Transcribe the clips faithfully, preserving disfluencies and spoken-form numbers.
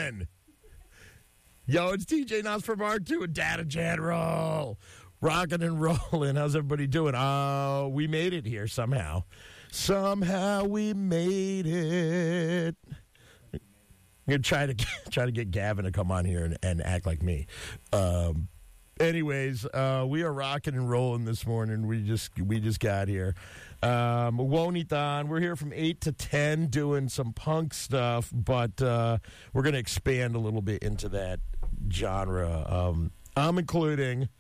doing? Yo, it's T J Nuts for Mark two and Data General. Rocking and rolling. How's everybody doing? Oh, we made it here somehow. Somehow we made it. I'm gonna try to try to get Gavin to come on here and, and act like me. Um, anyways, uh, we are rocking and rolling this morning. We just we just got here. Um, Wonithon. We're here from eight to ten doing some punk stuff, but uh, we're gonna expand a little bit into that genre. Um, I'm including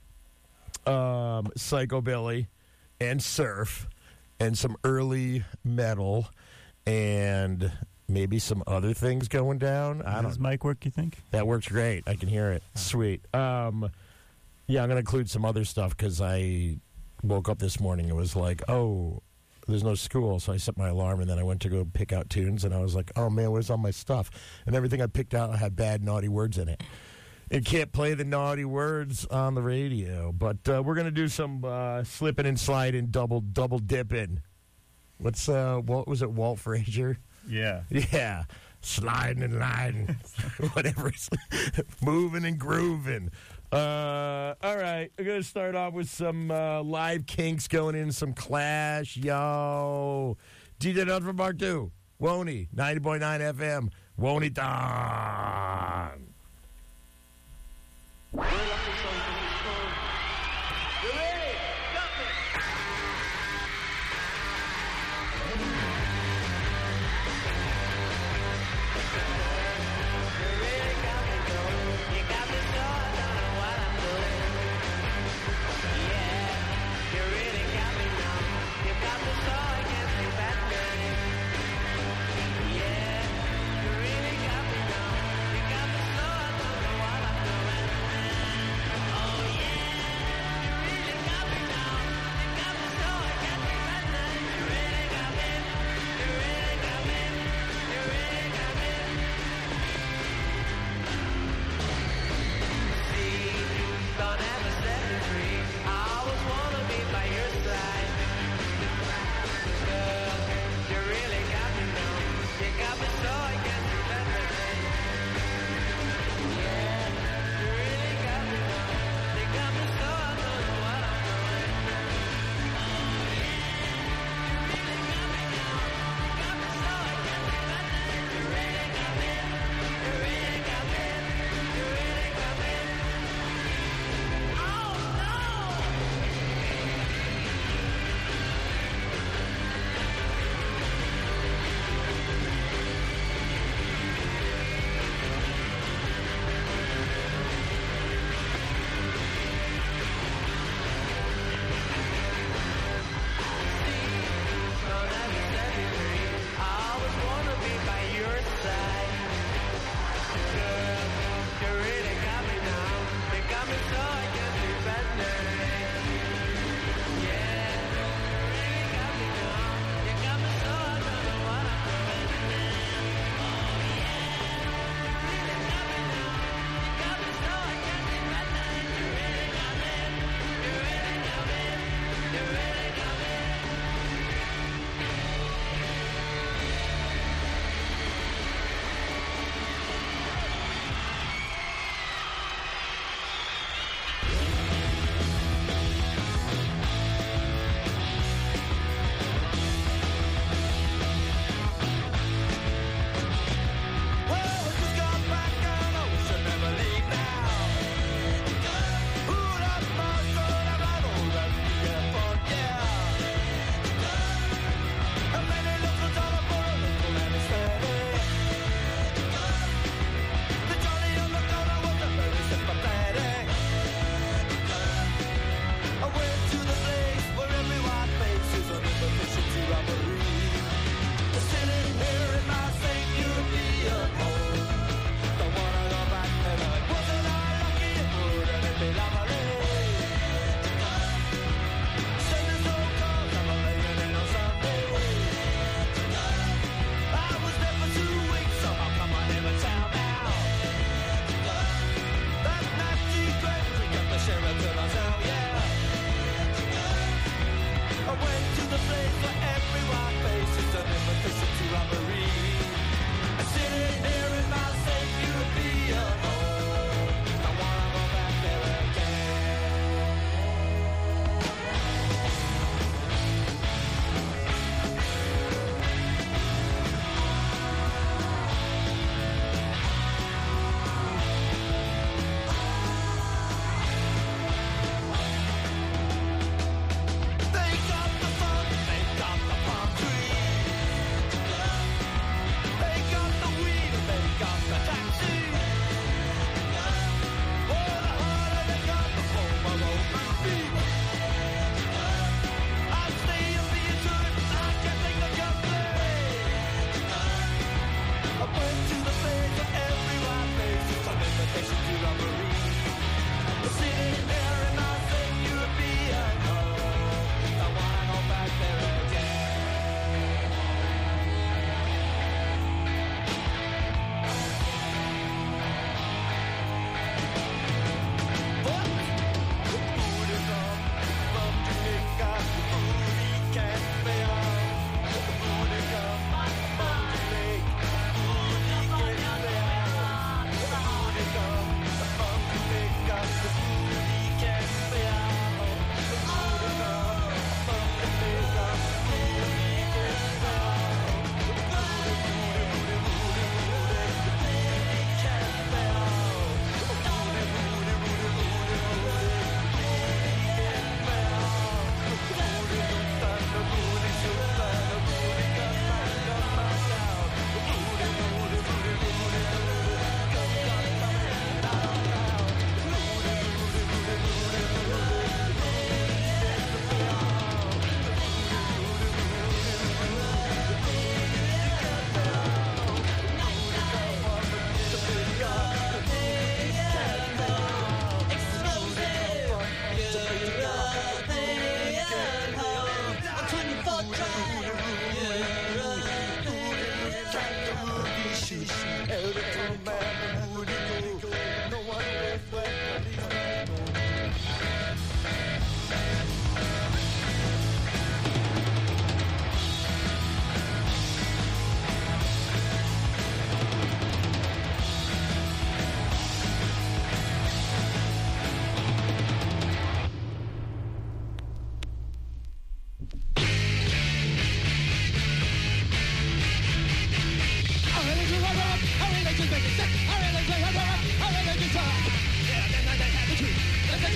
um, psychobilly and surf and some early metal and maybe some other things going down. I Does don't. mic work, you think? That works great. I can hear it. Sweet. Um, yeah, I'm going to include some other stuff because I woke up this morning and was like, oh, there's no school. So I set my alarm and then I went to go pick out tunes and I was like, oh, man, where's all my stuff? And everything I picked out had bad, naughty words in it. And can't play the naughty words on the radio. But uh, we're going to do some uh, slipping and sliding, double double dipping. What's, uh, what was it, Walt Frazier? Yeah. Yeah, sliding and sliding, whatever. Moving and grooving. Uh, all right, we're going to start off with some uh, live Kinks going in, some Clash. Yo, D J Nuts for Mark two, Woney, ninety point nine F M, Wonithon. Yeah, you really got me now. You got me so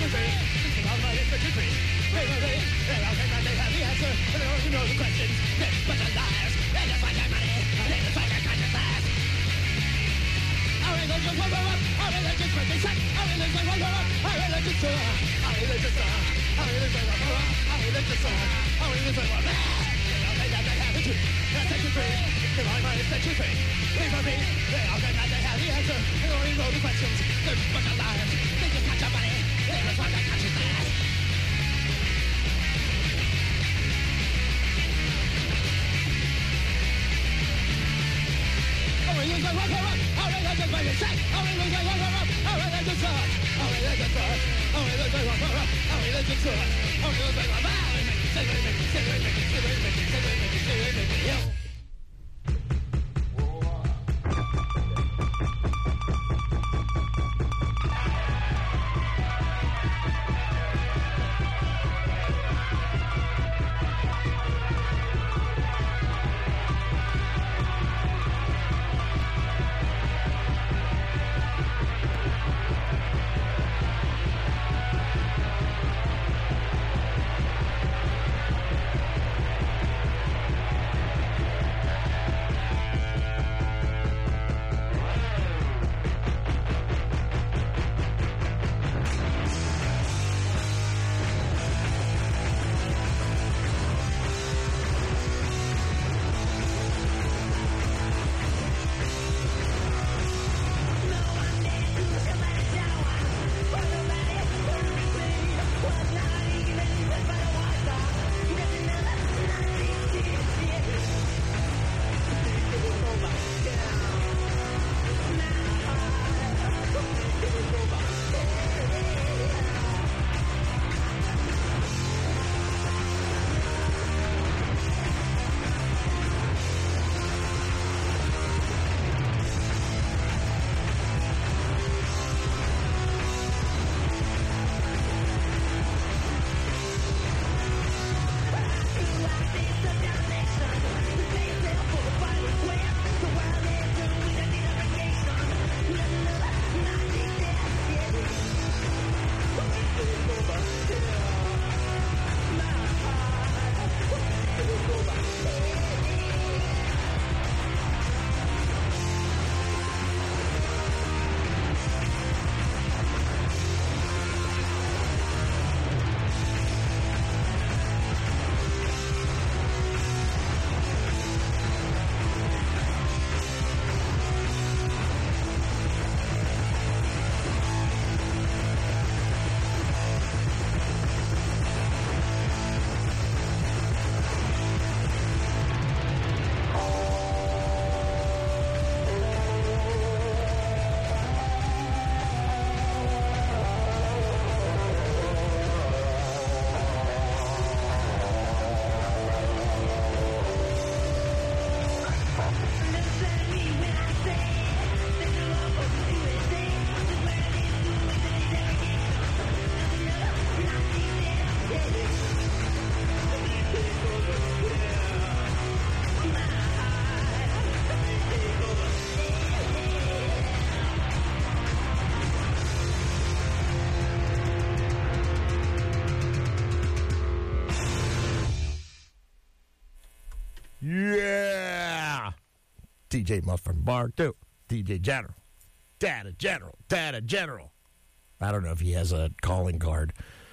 D J Muffin Bar two, D J General, Data General, Data General. I don't know if he has a calling card.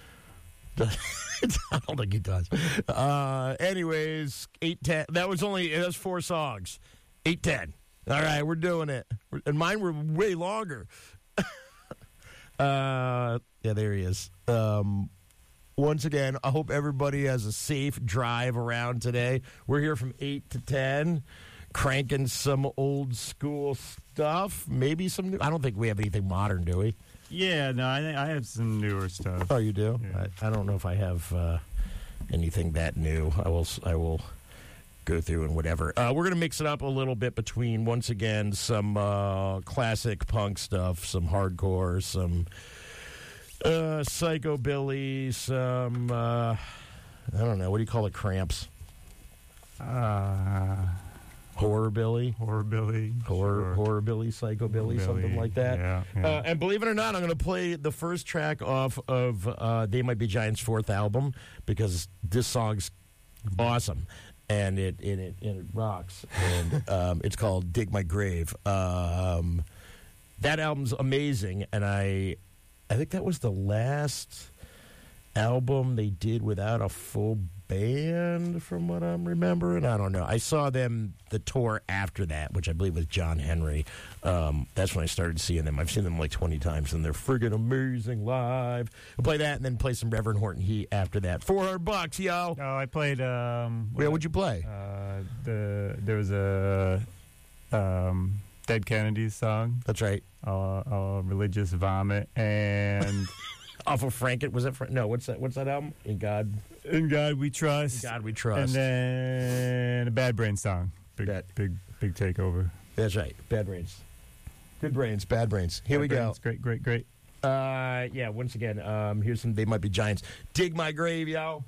I don't think he does. Uh, anyways, eight ten. That was only, that was four songs. eight ten. All right, we're doing it. And mine were way longer. uh, yeah, there he is. Um, once again, I hope everybody has a safe drive around today. We're here from eight to ten, cranking some old school stuff. Maybe some new. I don't think we have anything modern, do we? Yeah, no, I I have some newer stuff. Oh, you do? Yeah. I, I don't know if I have uh, anything that new. I will I will go through and whatever. Uh, we're going to mix it up a little bit between, once again, some uh, classic punk stuff, some hardcore, some uh, psychobilly, some, uh, I don't know, what do you call it, cramps? Uh, Horrorbilly. Horrorbilly. Horror, sure. Horrorbilly, Psychobilly, Horrorbilly, something like that. Yeah, yeah. Uh, and believe it or not, I'm going to play the first track off of uh, They Might Be Giants' fourth album because this song's awesome. And it, it, it, it rocks. And um, it's called Dig My Grave. Um, that album's amazing. And I, I think that was the last album they did without a full band, from what I'm remembering. I don't know. I saw them the tour after that, which I believe was John Henry. Um, that's when I started seeing them. I've seen them like twenty times, and they're friggin' amazing live. We'll play that and then play some Reverend Horton Heat after that. four hundred bucks, yo. Oh, I played. Um, Yeah, what'd you play? Uh, the there was a um, Dead Kennedys song. That's right. Uh, uh, Religious Vomit and Off of Frank. Was it? Frank? No. What's that? What's that album? In God. In God We Trust. In God We Trust. And then a Bad Brain song. Big, Bad. big, big takeover. That's right. Bad Brains. Good Brains. Bad Brains. Here Bad we Brains. go. Great, great, great. Uh, yeah. Once again, um, here's some. They Might Be Giants. Dig My Grave, yo.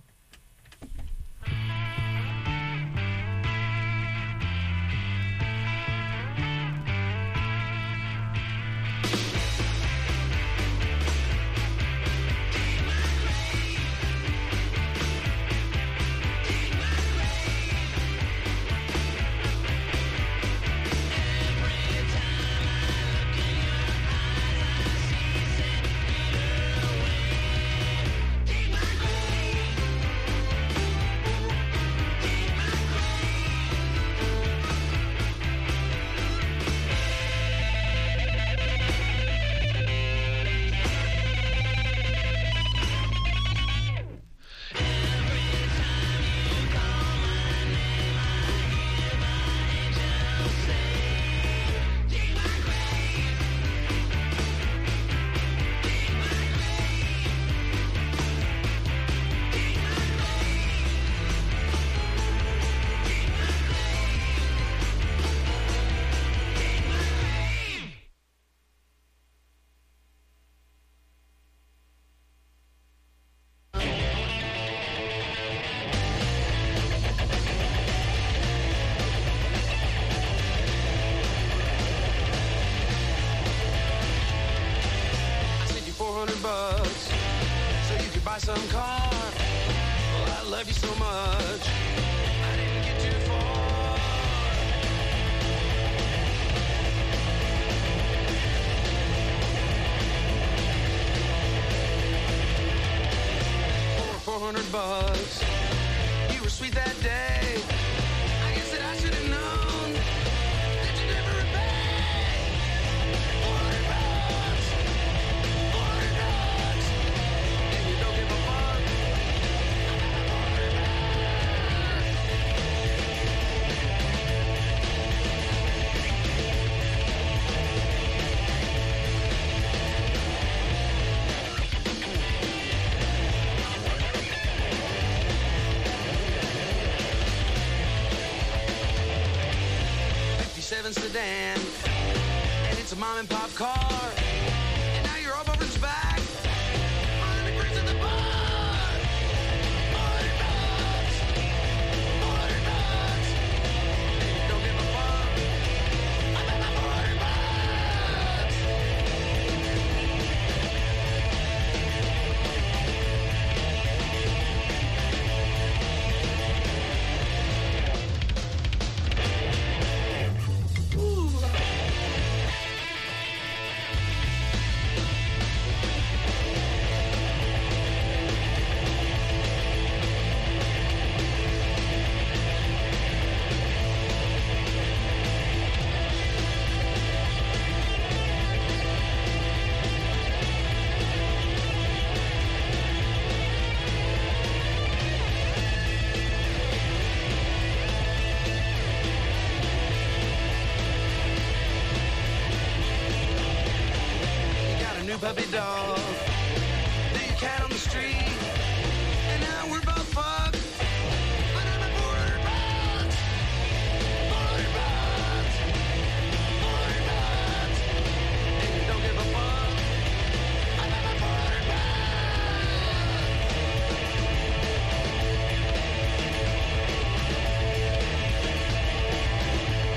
bucks so you could buy some car. Well, I love you so much, I didn't get too far. For four hundred bucks, you were sweet that day. I guess that I should have known that you'd never repay. four hundred bucks, four hundred bucks, and you don't give a fuck. four hundred fifty-seven sedan, and it's a mom and pop car. And now you're all over his back. On the cruise at the bar. four hundred bucks. four hundred bucks. And you don't give a fuck. I bet my four hundred bucks. You got a new puppy dog. Do your cat on the street. And now we're both fucked. But I'm at four hundred bucks. four hundred bucks. four hundred bucks. And you don't give a fuck. I'm at my four hundred bucks.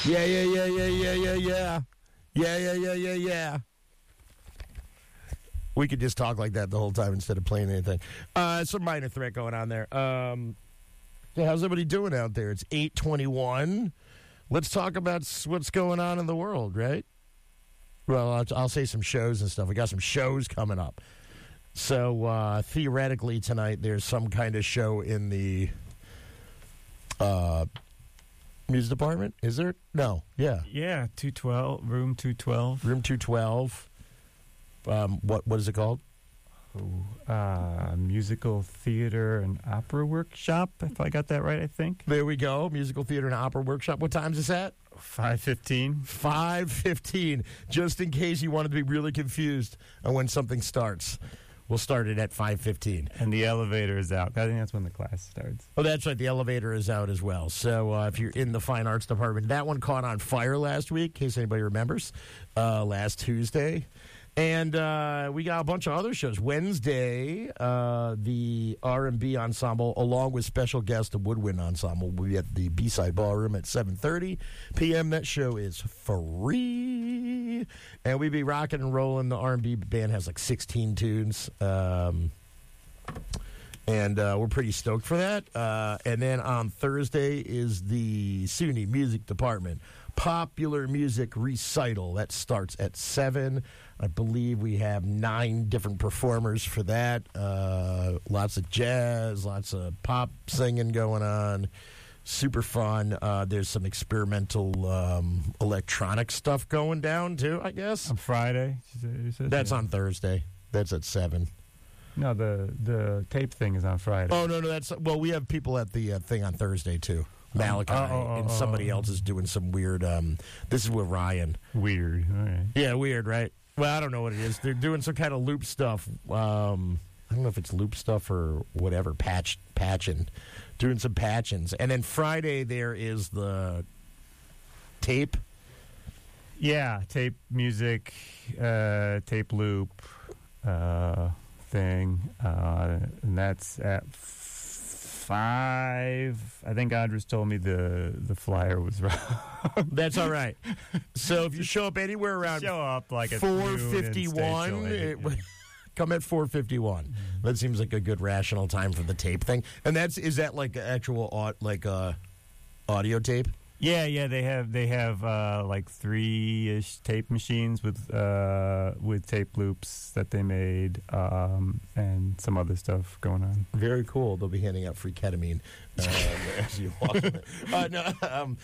Yeah, yeah, yeah, yeah, yeah, yeah, yeah. Yeah, yeah, yeah, yeah, yeah. We could just talk like that the whole time instead of playing anything. Uh, some minor threat going on there. Um, yeah, how's everybody doing out there? It's eight twenty-one. Let's talk about s- what's going on in the world, right? Well, I'll, I'll say some shows and stuff. We got some shows coming up. So, uh, theoretically, tonight, there's some kind of show in the uh, music department. Is there? No. Yeah. Yeah, two twelve, room two twelve. Room two twelve. Um, what What is it called? Oh, uh, musical theater and opera workshop, if I got that right, I think. There we go. Musical theater and opera workshop. What time is that? five fifteen. five fifteen. Just in case you wanted to be really confused on when something starts. We'll start it at five fifteen. And the elevator is out. I think that's when the class starts. Oh, that's right. The elevator is out as well. So uh, if you're in the fine arts department, that one caught on fire last week, in case anybody remembers, uh, last Tuesday. And uh, we got a bunch of other shows. Wednesday, uh, the R and B Ensemble, along with special guest, the Woodwind Ensemble, will be at the B-Side Ballroom at seven thirty p.m. That show is free. And we be rocking and rolling. The R and B band has like sixteen tunes. Um, and uh, we're pretty stoked for that. Uh, and then on Thursday is the SUNY Music Department Popular Music Recital. That starts at seven. I believe we have nine different performers for that. Uh, lots of jazz, lots of pop singing going on. Super fun. Uh, there's some experimental um, electronic stuff going down, too, I guess. On Friday? you said- you said? That's Yeah. on Thursday. That's at seven. No, the, the tape thing is on Friday. Oh, no, no, that's... Well, we have people at the uh, thing on Thursday, too. Malachi Oh, oh, oh, and somebody oh. else is doing some weird... Um, this is with Ryan. Weird. All right. Yeah, weird, right? Well, I don't know what it is. They're doing some kind of loop stuff. Um, I don't know if it's loop stuff or whatever, patch, patching. Doing some patchings. And then Friday there is the tape. Yeah, tape music, uh, tape loop uh, thing. Uh, and that's at f- five. I think Andres told me the, the flyer was wrong. That's all right. So if you show up anywhere around Show up like at four fifty-one, it would come at four fifty-one. Mm-hmm. That seems like a good rational time for the tape thing. And that's is that like actual au- like uh, audio tape? Yeah, yeah, they have they have uh, like three-ish tape machines with uh, with tape loops that they made um, and some other stuff going on. Very cool. They'll be handing out free ketamine um, as you walk. uh, no, um,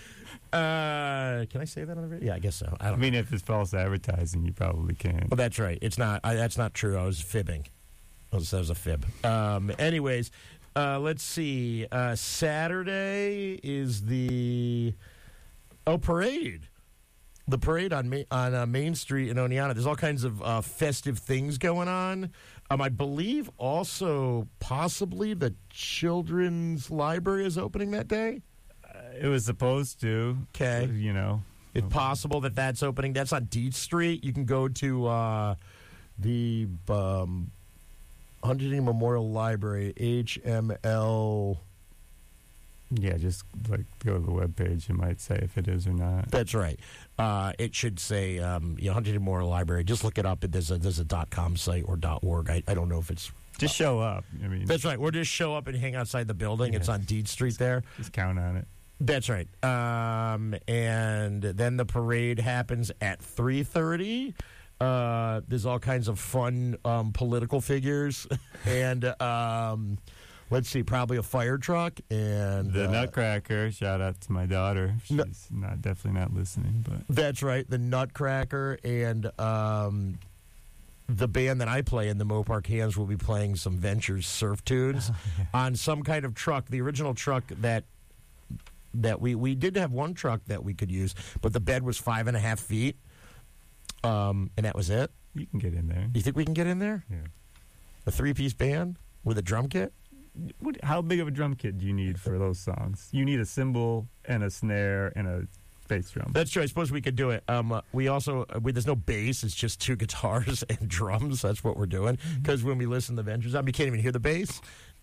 uh, can I say that on the radio? Yeah, I guess so. I I don't. mean, if it's false advertising, you probably can. Well, that's right. It's not. I, that's not true. I was fibbing. That was, that was a fib. Um, anyways, uh, let's see. Uh, Saturday is the oh parade. The parade on Ma- on uh, Main Street in Oneonta. There's all kinds of uh, festive things going on. Um, I believe also possibly the Children's Library is opening that day. Uh, it was supposed to. 'Kay. You know. It's possible that that's opening. That's on Deet Street. You can go to uh, the um, Huntington Memorial Library, H M L. Yeah, just like go to the webpage. It might say if it is or not. That's right. Uh, it should say um, you know, Huntington Memorial Library. Just look it up. There's a there's a .com site or .org. I, I don't know if it's. Just show up. I mean, That's right. Or just show up and hang outside the building. Yeah. It's on Deet Street there. just count on it. That's right. Um, and then the parade happens at three thirty. Uh, there's all kinds of fun um, political figures. and um, let's see, probably a fire truck. And The uh, Nutcracker. Shout out to my daughter. She's No- not definitely not listening, but That's right. The Nutcracker and um, the band that I play in the Mopark Hands will be playing some Ventures surf tunes on some kind of truck. The original truck that that we we did have one truck that we could use, but the bed was five and a half feet, um, and that was it. you can get in there. You think we can get in there? Yeah. A three piece band with a drum kit? What, how big of a drum kit do you need for those songs? You need a cymbal and a snare and a bass drum. That's true. I suppose we could do it. Um, uh, we also uh, we, there's no bass. It's just two guitars and drums. That's what we're doing. Because when we listen to Ventures, I mean, you can't even hear the bass.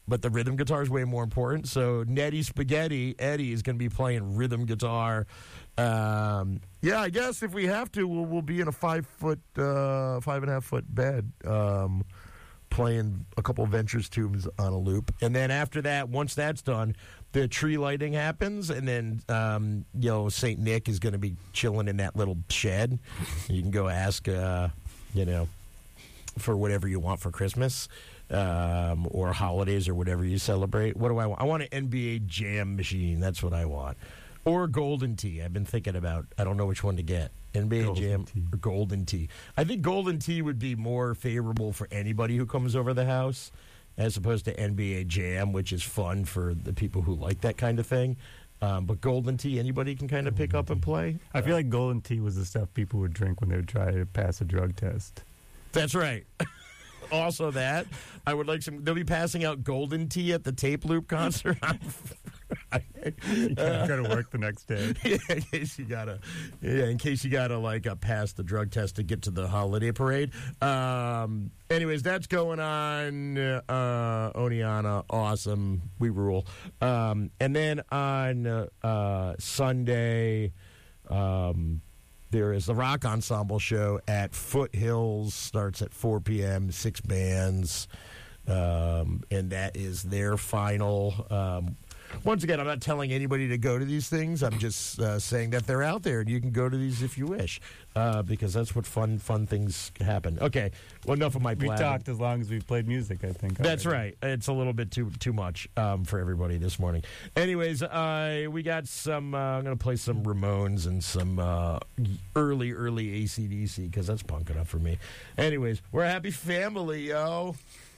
but the rhythm guitar is way more important. So Nettie Spaghetti, Eddie, is going to be playing rhythm guitar. Um, yeah, I guess if we have to, we'll, we'll be in a five foot, uh, five and a half foot bed, um, playing a couple of Ventures tunes on a loop. And then after that, once that's done, the tree lighting happens, and then, um, you know, Saint Nick is going to be chilling in that little shed. You can go ask, uh, you know, for whatever you want for Christmas. Um, or holidays or whatever you celebrate. What do I want? I want an N B A Jam machine. That's what I want. Or Golden Tee. I've been thinking about, I don't know which one to get. N B A Golden Jam Tee. or Golden Tee. I think Golden Tee would be more favorable for anybody who comes over the house as opposed to N B A Jam, which is fun for the people who like that kind of thing. Um, but Golden Tee, anybody can kind of pick up and play. I feel like Golden Tea was the stuff people would drink when they would try to pass a drug test. That's right. Also that. I would like some, they'll be passing out Golden Tea at the Tape Loop concert. You got to work the next day. Yeah, in case you gotta, yeah, in case you gotta like uh, pass the drug test to get to the holiday parade. Um, anyways, that's going on. Uh, Oneana, awesome, we rule. Um, and then on uh, uh, Sunday, um, there is the Rock Ensemble show at Foothills. Starts at four p.m. Six bands, um, and that is their final. Um, Once again, I'm not telling anybody to go to these things. I'm just uh, saying that they're out there, and you can go to these if you wish, uh, because that's what fun, fun things happen. Okay, well, enough of my We blabbing. talked as long as we played music, I think. That's already. right. It's a little bit too too much um, for everybody this morning. Anyways, uh, we got some. Uh, I'm going to play some Ramones and some uh, early, early A C D C because that's punk enough for me. Anyways, we're a happy family, yo.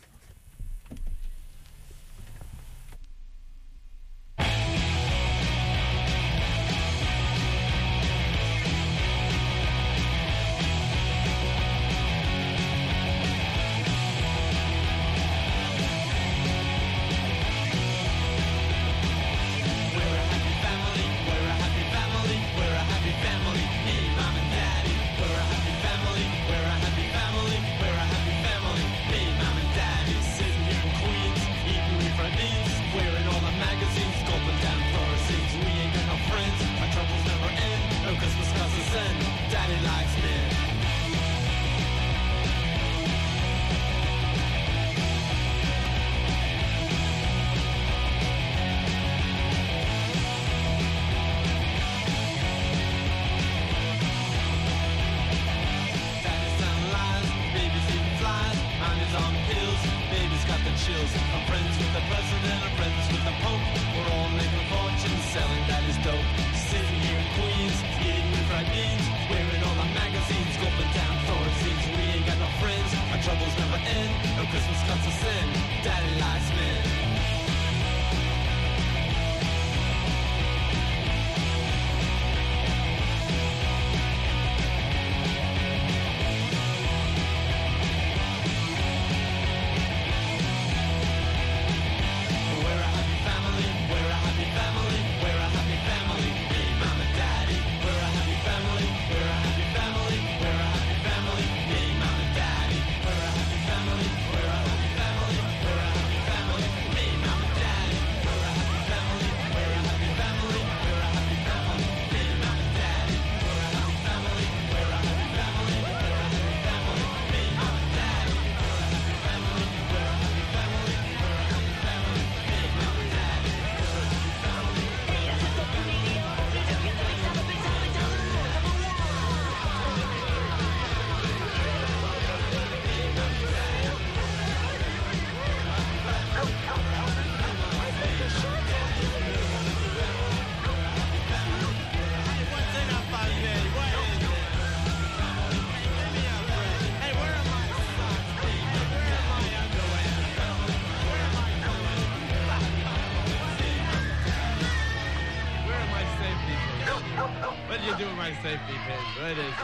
Safety pins. What is this?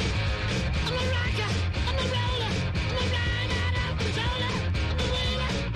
I'm a rocker, I'm a roller, I'm a ride out of controller, I'm a winner,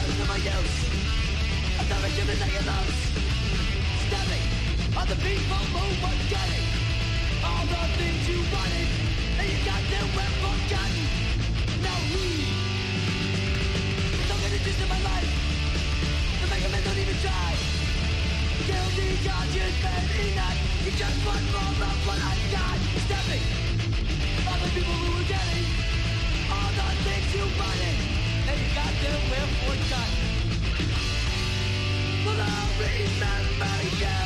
to my use. I've never given any of those. Stepping on the people who were getting all the things you wanted, and you got them well forgotten. Now who? Don't get it into my life. The mega men don't even try. Guilty conscience, maybe not. You just want more of what I got. Stepping on the people who were getting all the things you wanted, and you got them well forgotten. Well, I'll remember you.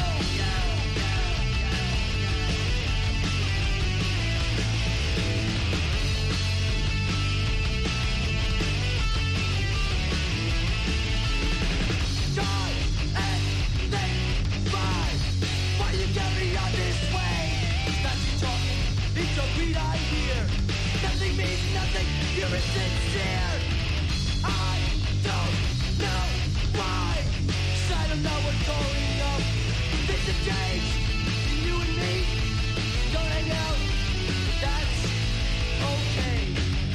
Try and think right. Why you carry on this way? That's you talking. It's a beat I hear. Nothing means nothing. You're insincere. I don't know why. I don't know what's going on. Things have changed. You and me don't hang out. That's okay.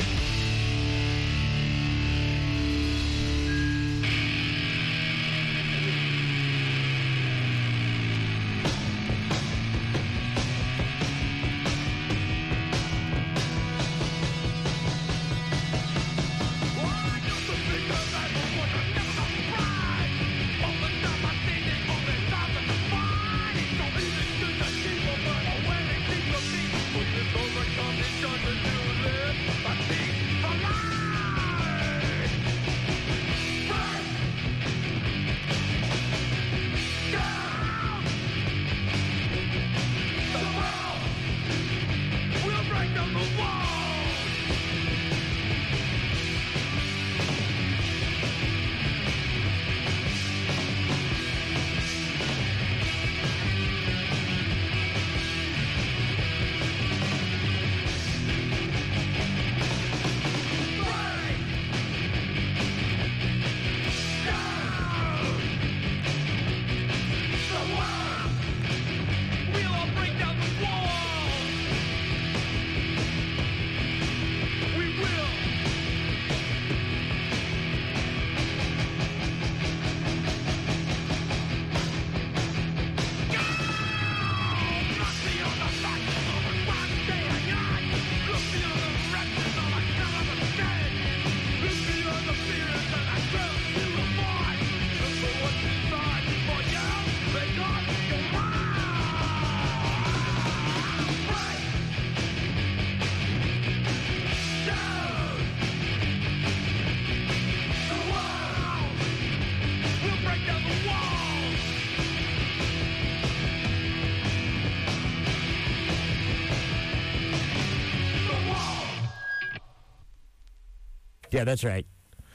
Yeah, that's right.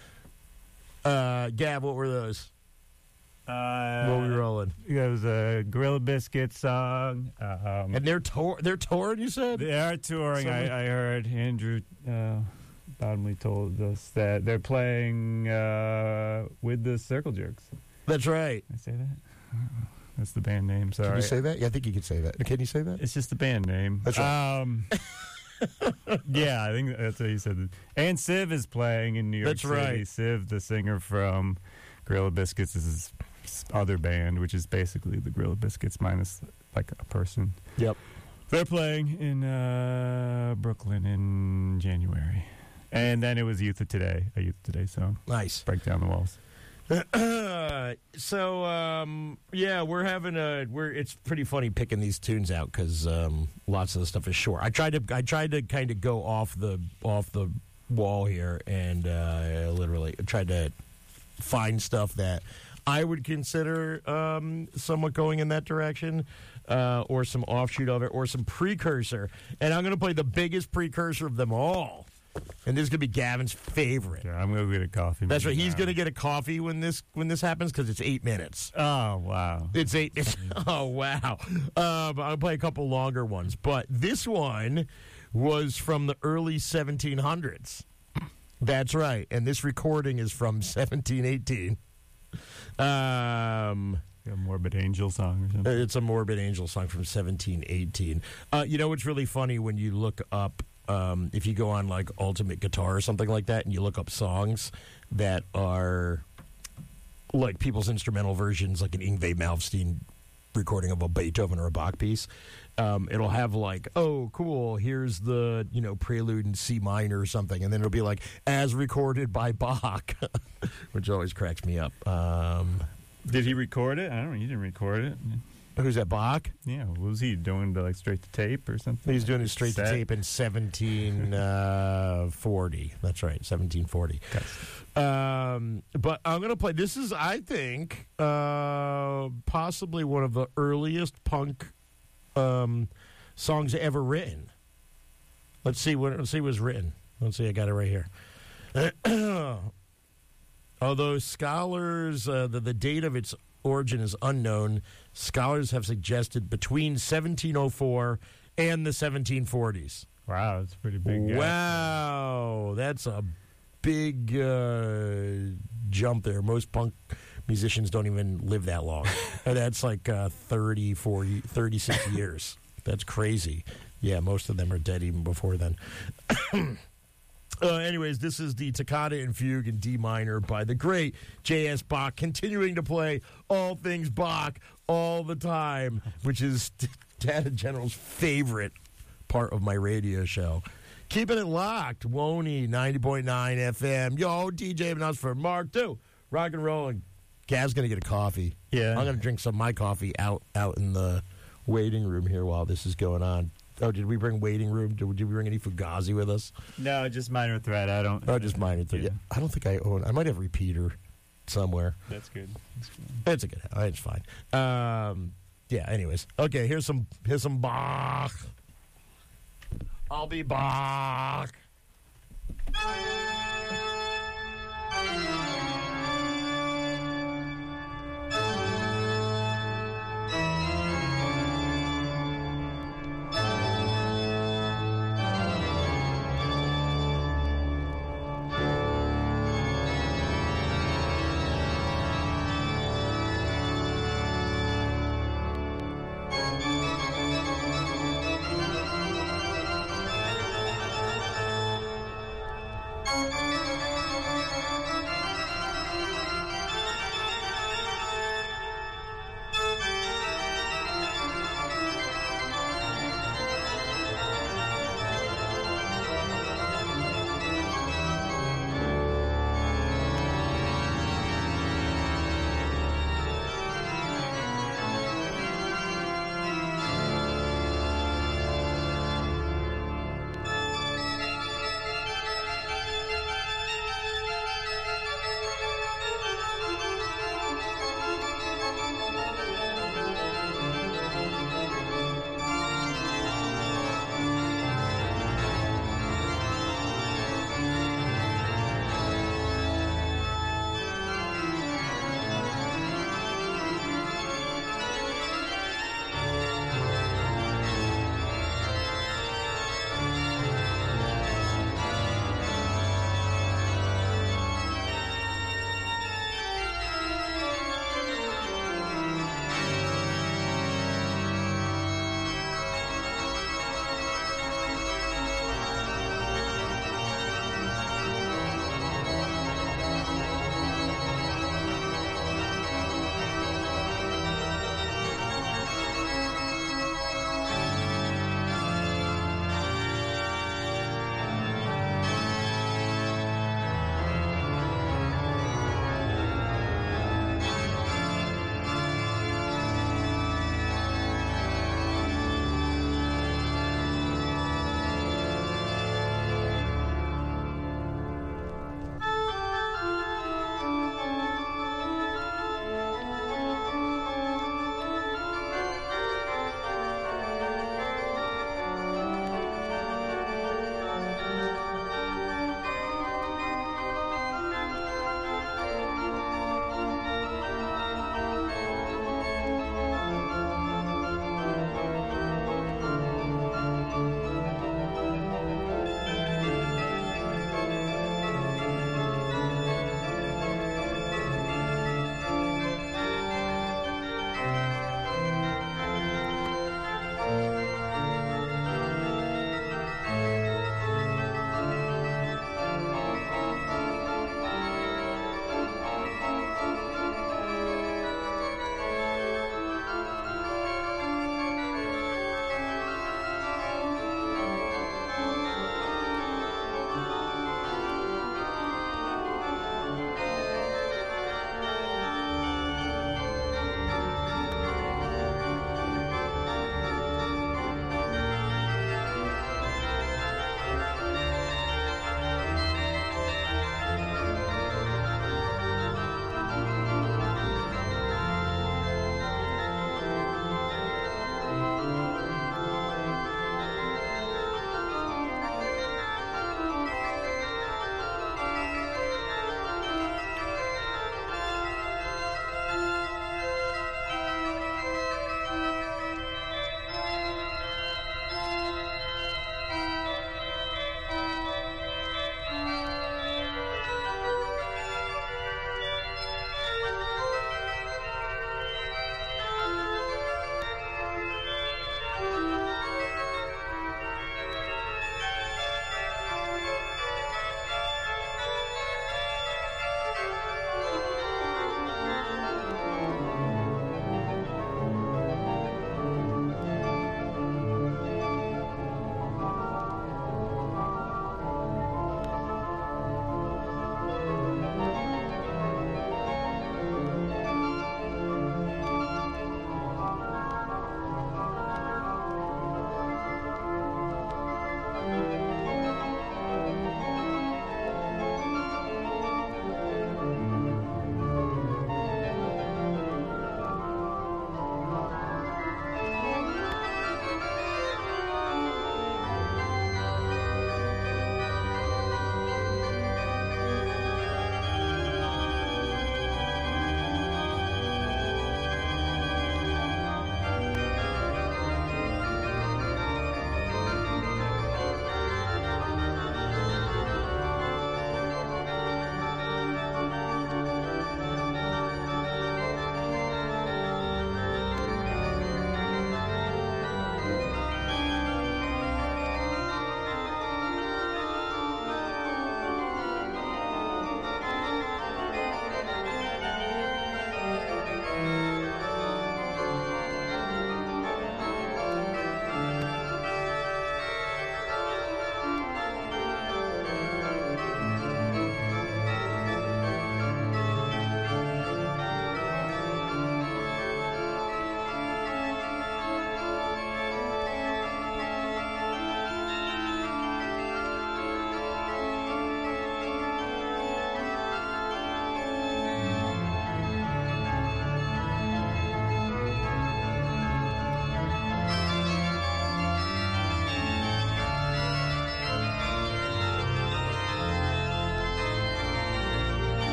Uh, Gav, what were those? Uh, what were we rolling? It was a Gorilla Biscuit song. Um, And they're tour. They're touring. You said they are touring. Somebody- I, I heard Andrew uh, Bottomley told us that they're playing uh, with the Circle Jerks. that's right. Can I say that? That's the band name. Sorry. Can you say that? Yeah, I think you can say that. Can you say that? It's just the band name. That's right. Um, yeah, I think that's what you said. And Civ is playing in New York That's City. right. Civ, the singer from Gorilla Biscuits, is his other band, which is basically the Gorilla Biscuits minus like a person. Yep. They're playing in uh, Brooklyn in January. And then it was Youth of Today, a Youth of Today song. Nice. Break Down the Walls. so um, yeah, we're having a we're. It's pretty funny picking these tunes out because um, lots of the stuff is short. I tried to I tried to kind of go off the off the wall here and uh, literally tried to find stuff that I would consider um, somewhat going in that direction, uh, or some offshoot of it, or some precursor. And I'm going to play the biggest precursor of them all. And this is going to be Gavin's favorite. Yeah, I'm going to get a coffee. That's right. He's now. going to get a coffee when this when this happens because it's eight minutes. Oh, wow. It's eight. It's, oh, wow. Um, I'll play a couple longer ones. But this one was from the early seventeen hundreds. That's right. And this recording is from seventeen eighteen. Um, A Morbid Angel song or something. it's a Morbid Angel song from seventeen eighteen. Uh, you know what's really funny when you look up, um, if you go on like Ultimate Guitar or something like that, and you look up songs that are like people's instrumental versions, like an Yngwie Malmsteen recording of a Beethoven or a Bach piece. Um, it'll have like, oh, cool, here's the, you know, prelude in C minor or something, and then it'll be like, as recorded by Bach, which always cracks me up. Um, Did he record it? I don't know. He didn't record it. who's that, Bach? Yeah, what was he doing to like straight to tape or something? He's doing it straight Set? to tape in seventeen forty. That's right, seventeen forty. Um, but I'm going to play, this is, I think, uh, possibly one of the earliest punk um, songs ever written. Let's see what let's see what was written. Let's see, I got it right here. Although scholars, uh, the, the date of its origin is unknown, scholars have suggested between seventeen oh four and the seventeen forties. Wow, that's a pretty big gap. Wow, that's a big uh, jump there. Most punk musicians don't even live that long. That's like uh, thirty, forty, thirty-six years. That's crazy. Yeah, most of them are dead even before then. uh, anyways, this is the Toccata and Fugue in D minor by the great J S. Bach, continuing to play all things Bach all the time, which is Data General's favorite part of my radio show. Keeping it locked, Woney, ninety point nine F M. Yo, D J announced for Mark, too. Rock and rolling. Gav's going to get a coffee. Yeah. I'm going to drink some of my coffee out out in the waiting room here while this is going on. Oh, did we bring waiting room? Did, did we bring any Fugazi with us? No, just minor threat. I don't. Oh, just minor threat. Yeah. Yeah. I don't think I own. I might have Repeater somewhere. That's good. That's good. It's a good. It's fine. Um, yeah. Anyways, okay. Here's some. Here's some Bach. I'll be Bach. Thank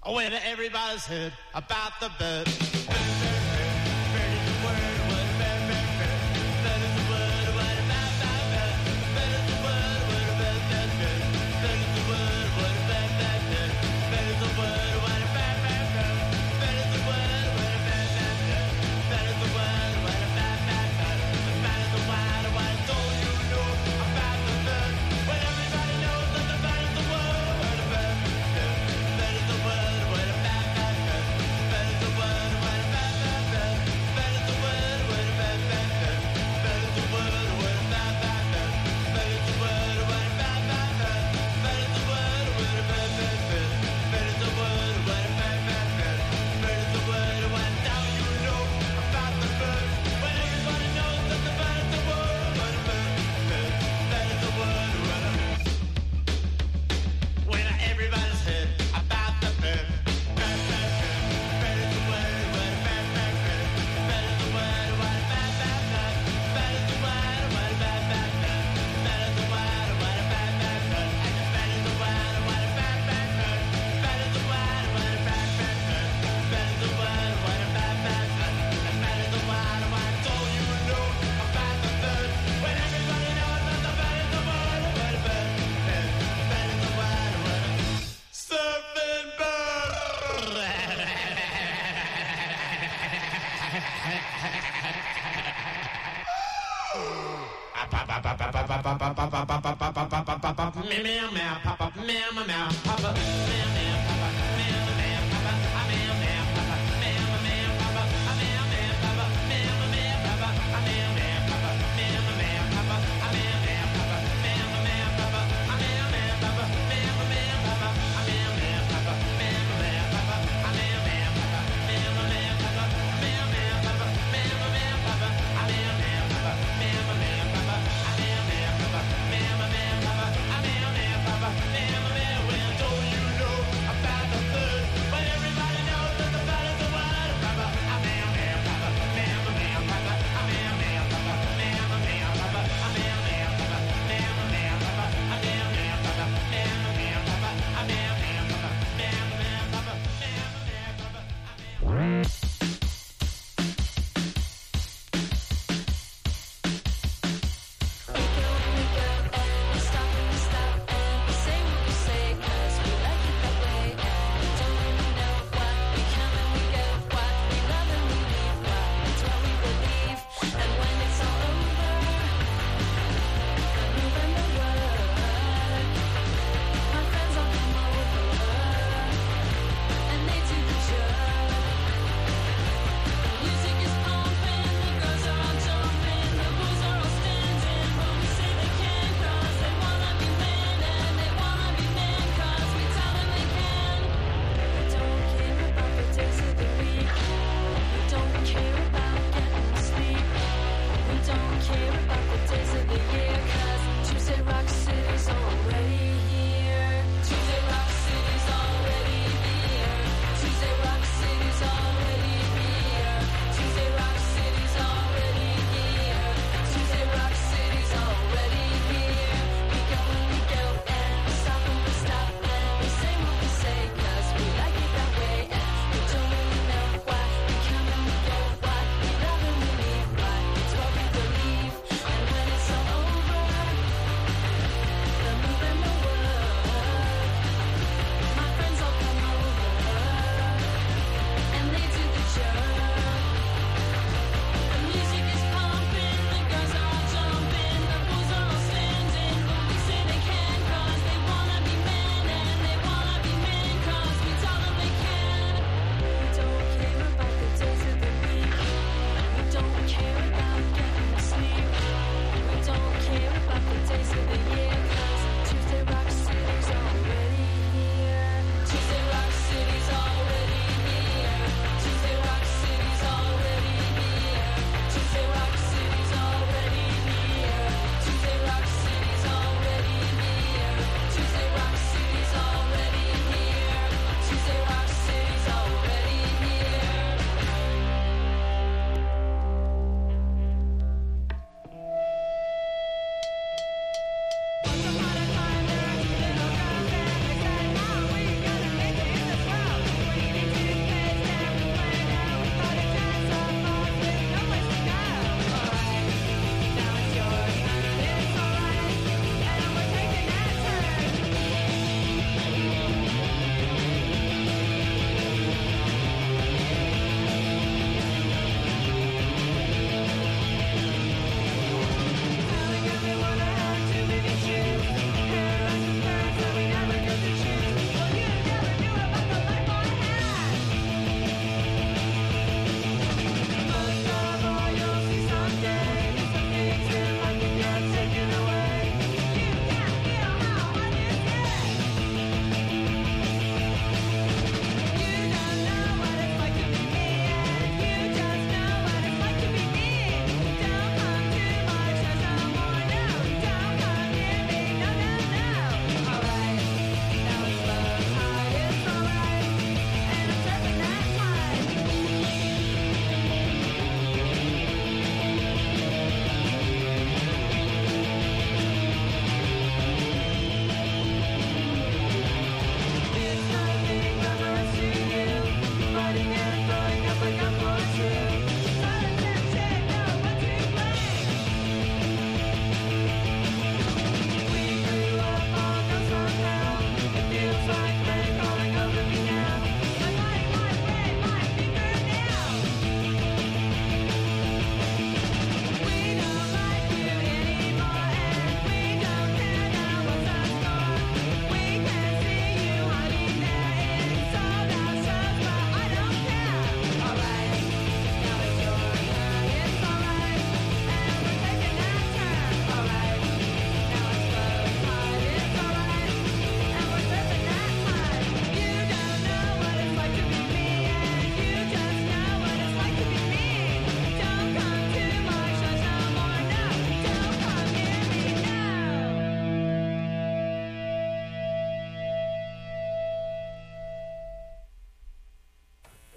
When everybody's heard about the bird.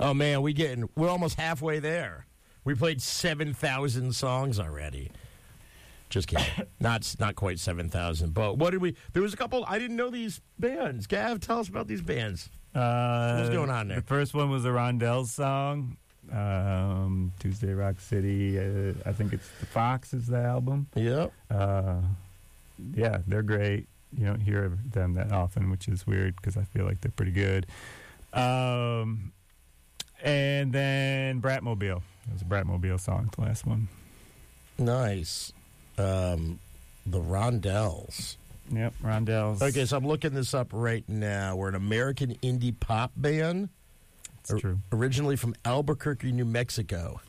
Oh, man, we getting, we're almost halfway there. We played seven thousand songs already. Just kidding. not not quite seven thousand. But what did we, there was a couple, I didn't know these bands. Gav, tell us about these bands. Uh, What's going on there? The first one was a Rondell song, um, Tuesday Rock City. Uh, I think it's The Fox is the album. Yep. Uh, yeah, they're great. You don't hear them that often, which is weird because I feel like they're pretty good. Um, and then Bratmobile. It was a Bratmobile song, the last one. Nice. Um, the Rondells. Yep, Rondells. Okay, so I'm looking this up right now. We're an American indie pop band. It's true. Originally from Albuquerque, New Mexico.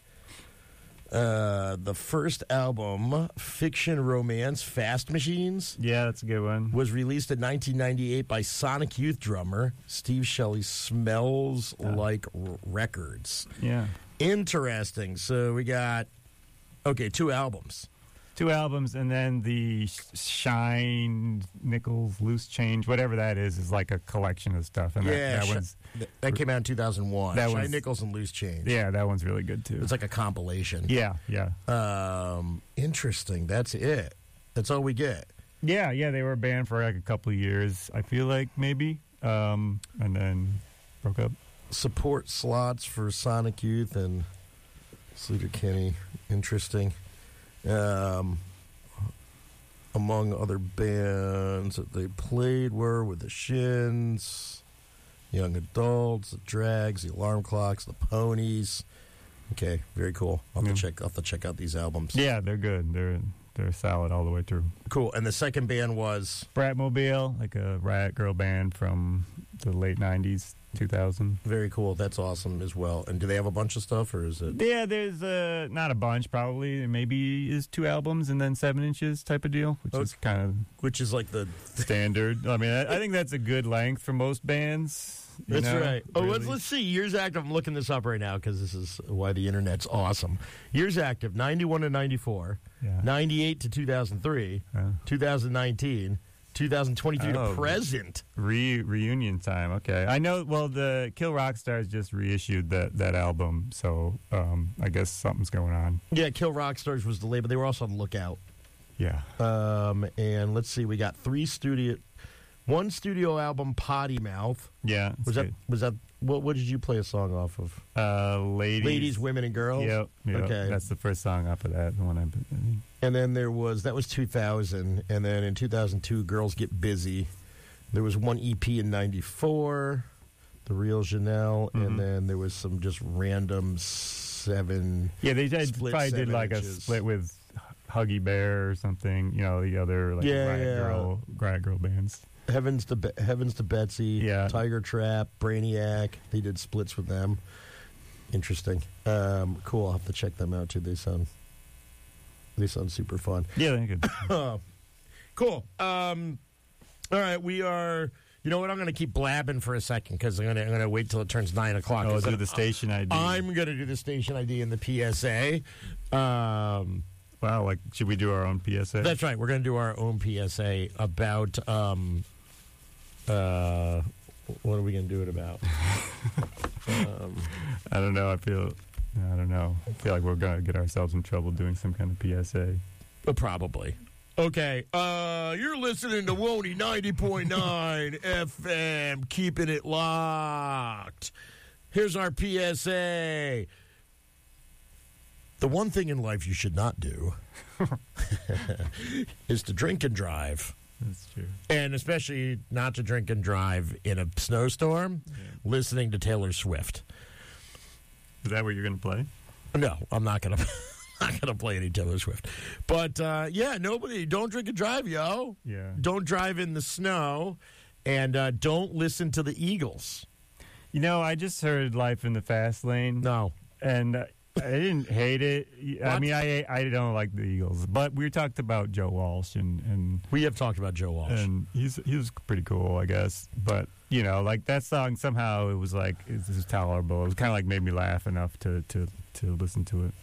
Uh, the first album, Fiction Romance Fast Machines, Yeah, that's a good one. was released in nineteen ninety-eight by Sonic Youth drummer Steve Shelley. Smells Like R- Records. Yeah. Interesting. So we got, okay, two albums. Two albums, and then the Sh- Shine, Nichols, Loose Change, whatever that is, is like a collection of stuff. And that, yeah, that Sh- one's, th- that came out in two thousand one. That Shine one's- Nichols and Loose Change. yeah, that one's really good too. It's like a compilation. Yeah, yeah. Um, interesting. That's it. That's all we get. Yeah, yeah, they were a band for like a couple of years, I feel like, maybe. Um, and then broke up. Support slots for Sonic Youth and Sleater Kinney. Interesting. Um, among other bands that they played were with the Shins, Young Adults, the Drags, the Alarm Clocks, the Ponies. Okay, very cool. I'll have, to Yeah. check, I'll have to check out these albums. Yeah, they're good. They're they're solid all the way through. Cool. And the second band was Bratmobile, like a Riot Girl band from the late nineties, two thousand. very cool. That's awesome as well. And do they have a bunch of stuff, or is it? Yeah, there's uh, not a bunch, probably. There maybe is two albums and then seven inches type of deal, which Okay. is kind of Which is like the. standard. I mean, I, I think that's a good length for most bands. you That's know, right. Oh, let's really. let's see. Years active. I'm looking this up right now because this is why the internet's awesome. Years active: ninety-one to ninety-four, Yeah. ninety-eight to two thousand three, Uh, two thousand nineteen, two thousand twenty-three Oh. to present. Re reunion time. Okay, I know. Well, the Kill Rock Stars just reissued that that album, so um, I guess something's going on. Yeah, Kill Rock Stars was the label. They were also on Lookout. Yeah. Um, and let's see, we got three studio, one studio album, Potty Mouth. Yeah. Was that was that what? What did you play a song off of? uh, ladies? Ladies, Women, and Girls. Yep. Yep. Okay. That's the first song off of that. The one I. And then there was, that was two thousand. And then in two thousand two, Girls Get Busy. There was one E P in ninety-four, The Real Janelle. Mhm. And then there was some just random seven. Yeah, they did, Split probably did seven like a inches. split with Huggy Bear or something. You know, the other like Yeah, Riot yeah. Girl, Riot Girl bands. Heavens to Be- Heavens to Betsy. Yeah. Tiger Trap, Brainiac. They did splits with them. Interesting. Um, cool. I'll have to check them out too. They sound, they sound super fun. Yeah, they could. Cool. Um, all right, we are. You know what? I'm going to keep blabbing for a second because I'm going to I'm going to wait till it turns nine o'clock. Oh, 'cause do then the station I D. I'm going to do the station I D and the P S A. Um, Wow, like should we do our own P S A? that's right. We're going to do our own P S A about. Um, uh, what are we going to do it about? um, I don't know. I feel. I don't know. I feel like we're gonna get ourselves in trouble doing some kind of P S A. Uh, Probably. Okay, uh, you're listening to Woney ninety point nine F M, keeping it locked. Here's our P S A. The one thing in life you should not do is to drink and drive. That's true. And especially not to drink and drive in a snowstorm, listening to Taylor Swift. Is that what you're gonna play? No, I'm not gonna. Not gonna play any Taylor Swift, but uh, yeah, nobody. Don't drink and drive, yo. Yeah. Don't drive in the snow, and uh, don't listen to the Eagles. You know, I just heard "Life in the Fast Lane," No, and uh, I didn't hate it. I What? mean, I I don't like the Eagles, but we talked about Joe Walsh, and and we have talked about Joe Walsh. and he's he was pretty cool, I guess. But you know, like that song, somehow it was like it was tolerable. It was kind of like made me laugh enough to to to listen to it.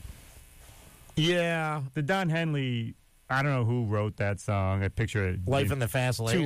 yeah, The Don Henley, I don't know who wrote that song. I picture it. Life being in the Fast Lane. two